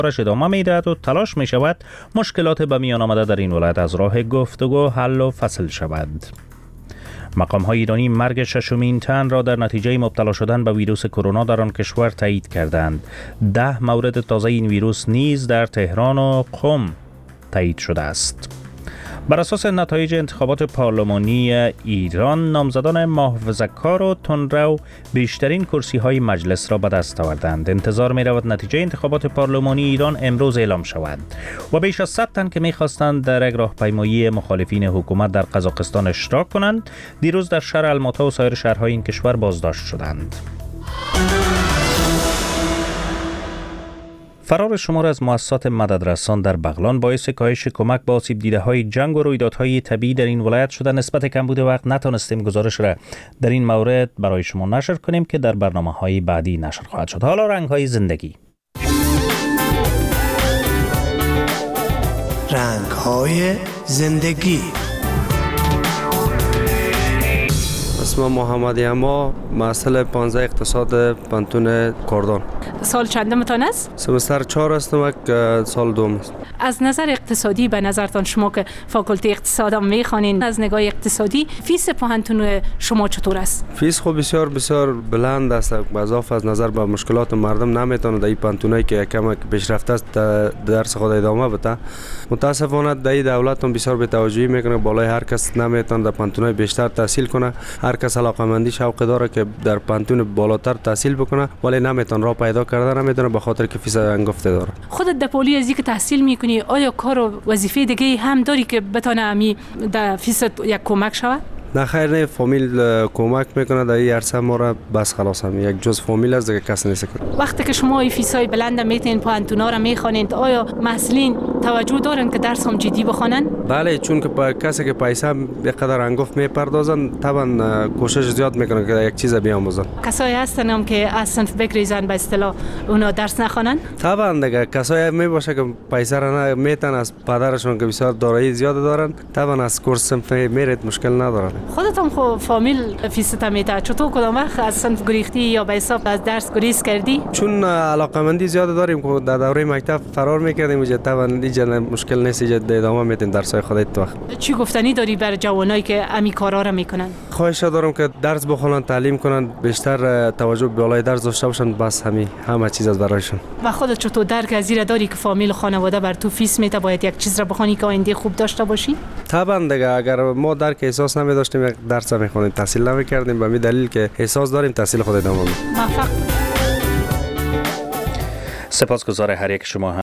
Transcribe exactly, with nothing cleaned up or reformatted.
کارش ادامه می‌دهد و تلاش می‌شود مشکلات به میان آمده در این ولایت از راه گفتگو حل و فصل شود. مقام‌های ایرانی مرگ ششمین تن را در نتیجه مبتلا شدن به ویروس کرونا در آن کشور تایید کردند. ده مورد تازه این ویروس نیز در تهران و قم تایید شده است. بر اساس نتایج انتخابات پارلمانی ایران، نامزدان محافظه‌کار و تندرو بیشترین کرسی‌های مجلس را به دست آوردند. انتظار می‌رود نتیجه انتخابات پارلمانی ایران امروز اعلام شود و بیش از صد تن که می‌خواستند در یک راهپیمایی مخالفین حکومت در قزاقستان اشتراک کنند، دیروز در شهر الماتا و سایر شهرهای این کشور بازداشت شدند. فرار شمار از مؤسسات مددرسان در بغلان باعث کاهش کمک به آسیب دیده‌های جنگ و رویدادهای طبیعی در این ولایت شده. نسبت کمبود وقت نتونستیم گزارش را در این مورد برای شما نشر کنیم که در برنامه‌های بعدی نشر خواهد شد. حالا رنگ‌های زندگی. رنگ‌های زندگی. اسم محمدی اما مسئله پانزده اقتصاد پانتون کردان. سال چندمتان است؟ سمستر چهار هستم که سال دوم است. از نظر اقتصادی به نظرتان شما که فاکولته اقتصاد هم میخوانین، از نگاه اقتصادی فیس پانتون شما چطور است؟ فیس خب بسیار بسیار بلند است. به اضافه از نظر به مشکلات مردم نمیتونه در این پانتونایی که کم پیشرفته است درس خود ادامه بده. متاسفانه در این دولت هم بسیار بی‌توجهی میکنه. بالای هر کس نمیتونه در پانتونای بیشتر تحصیل کنه. هر کس علاقه‌مندی شوق داره که در پانتون بالاتر تحصیل بکنه، ولی نمیتونه راه پیدا کرده نمیتونه به خاطر که فیس انگفته داره. خودت در پولی ازی که تحصیل میکنی، آیا کار و وظیفه دیگه هم داری که بتونه امی در فیس یک کمک شود؟ نه خیر، نه، فامیل کمک میکنه در این عرصه ما را، بس خلاص هم یک جز فامیل از دیگه کس نیست. وقتی که شما این فیسای بلند میتین پانتونا را میخوانید، آیا محصلین توجه دارن که درس هم جدی بخوانن؟ بله، چون که با کسی که پیسه یک قدر انگفت میپردازن، طبعا کوشش زیاد میکنن که یک چیز بیاموزن. کسایی هستن هم که از صنف بگریزن به اصطلاح اونا درس نخوانن؟ طبعا دیگه کسایی میباشه که پیسه را نمیتن از پدرشون که بسیار دارایی زیاد دارن، طبعا از کورس صنف میرید مشکل ندارن. خودت هم خب فامیل فیست میته، چطور کدام وقت از صنف گریختی یا به حساب از درس گریز کردی؟ چون علاقه‌مندی زیاد داریم که در دوره مکتب فرار میکردیم، وجه طبعا دیگه مشکل نیست، دیگه ادامه میدیم درسای خودت. تو وقت چی گفتنی داری بر جوانایی که امی کارا را میکنن؟ خواهش دارم که درس بخونن، تعلیم کنن، بیشتر توجه به بالای درس داشته باشن، بس همین همه چیز از برایشون. و خودت چطور درک از زیر داری که فامیل و خانواده بر تو فیس میته، باید یک چیز را بخونی که آینده خوب داشته باشی؟ طبعا دیگه اگر ما درک احساس نمی‌داشتیم یک درس می‌خونیم، تحصیل نمی‌کردیم، به همین دلیل که احساس داریم تحصیل خود ادامه میدیم. موفق. سپاسگزار هر یک شما.